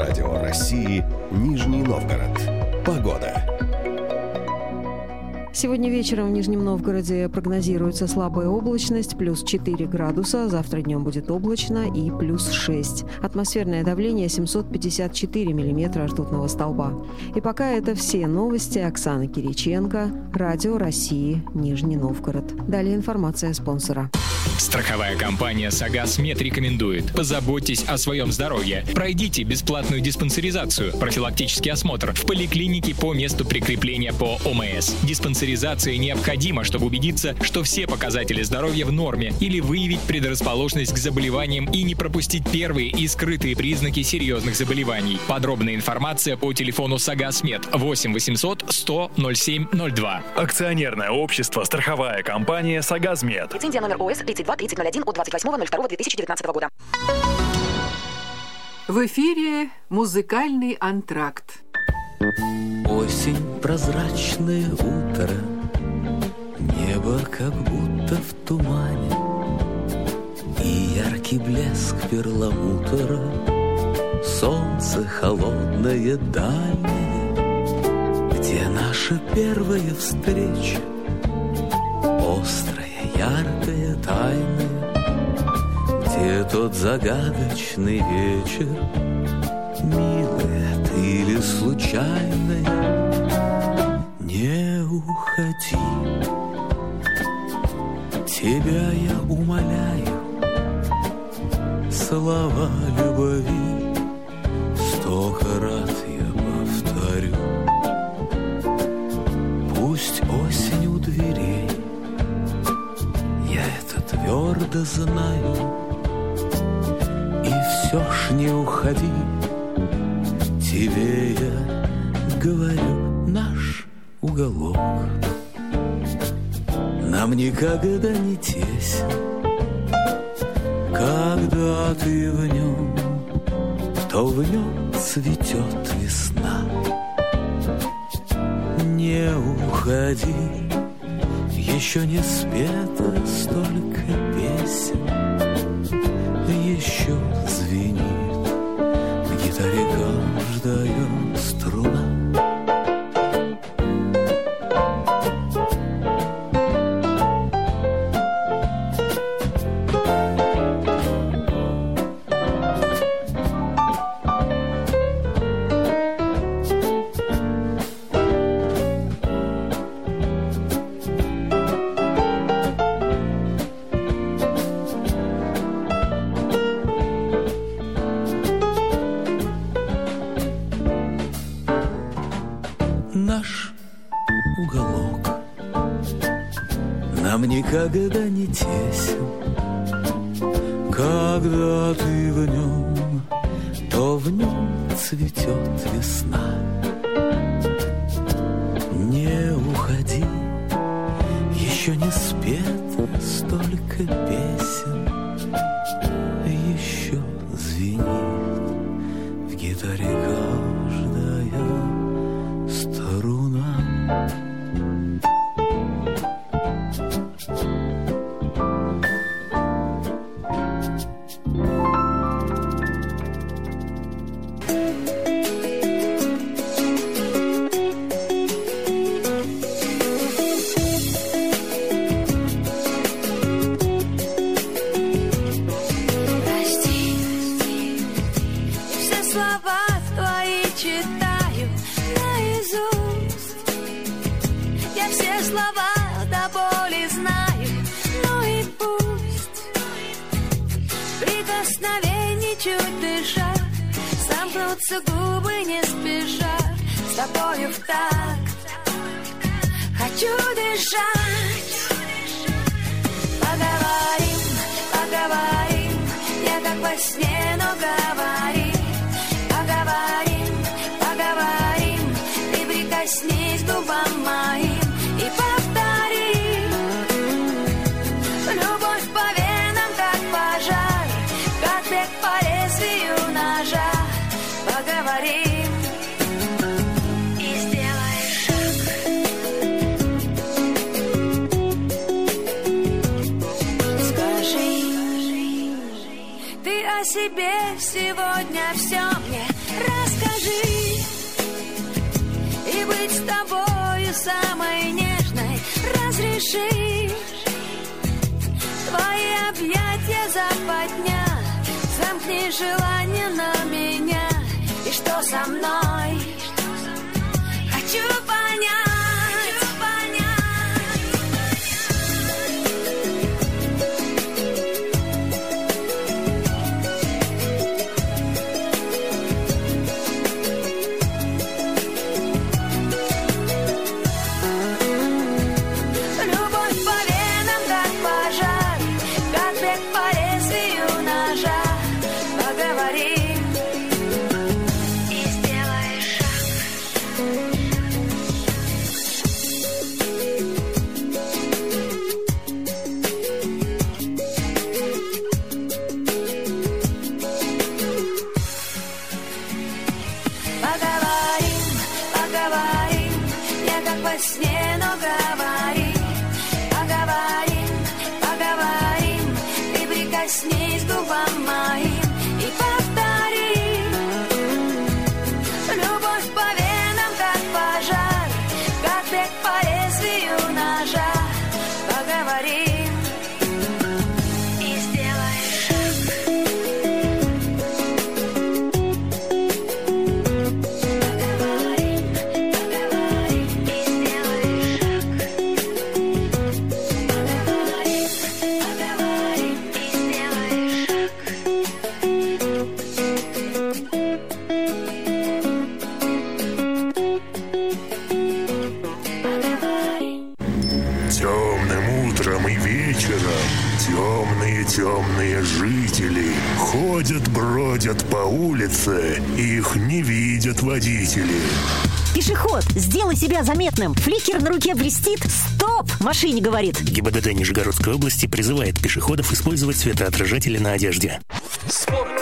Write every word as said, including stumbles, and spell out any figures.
Радио России, Нижний Новгород. Погода. Сегодня вечером в Нижнем Новгороде прогнозируется слабая облачность, плюс четыре градуса. Завтра днем будет облачно и плюс шесть. Атмосферное давление семьсот пятьдесят четыре миллиметра ртутного столба. И пока это все новости. Оксана Кириченко, Радио России, Нижний Новгород. Далее информация спонсора. Страховая компания «Сагаз Мед» рекомендует: позаботьтесь о своем здоровье. Пройдите бесплатную диспансеризацию, профилактический осмотр в поликлинике по месту прикрепления по ОМС. Диспансеризация необходима, чтобы убедиться, что все показатели здоровья в норме, или выявить предрасположенность к заболеваниям и не пропустить первые и скрытые признаки серьезных заболеваний. Подробная информация по телефону «Сагаз Мед» восемь восемьсот сто ноль семь ноль два. Акционерное общество «Страховая компания «Сагаз Мед». Лицензия номер ОС тридцать два тридцать ноль один от двадцать восьмого ноль второго две тысячи девятнадцатого года. В эфире музыкальный антракт. Осень, прозрачное утро, небо как будто в тумане, и яркий блеск перламутра, солнце холодное дальнее, где наша первая встреча, острая, яркая, тайная, где тот загадочный вечер, милая ты или случайная, не уходи. Тебя я умоляю, слова любви столько раз я повторю. Пусть осень у дверей, я это твердо знаю, и все ж не уходи. Тебе я говорю, наш уголок нам никогда не тесен, когда ты в нем, то в нем цветет весна. Не уходи, еще не спето столько песен, еще звенит в гитаре каждая струна. Наш уголок нам никогда не тесен, когда ты в нем, то в нем цветет весна. Не уходи, еще не спето столько песен, еще звенит в гитаре каждая струна. Губы не спеша, с тобою в такт. Хочу дышать. Поговорим, поговорим, я как во сне, но говори. Поговорим, поговорим, ты прикоснись к губам моим и повтори. Любовь по венам, как пожар, как бег по лезвию ножа. Поговорим и сделай шаг. Скажи, ты о себе сегодня все мне расскажи. И быть с тобою самой нежной разреши. Твои объятия западня, замкни желание на меня. И что со мной? Хочу понять. Темные жители ходят, бродят по улице, их не видят водители. Пешеход, сделай себя заметным. Фликер на руке блестит. Стоп! Машине говорит. ГИБДД Нижегородской области призывает пешеходов использовать светоотражатели на одежде. Спорт.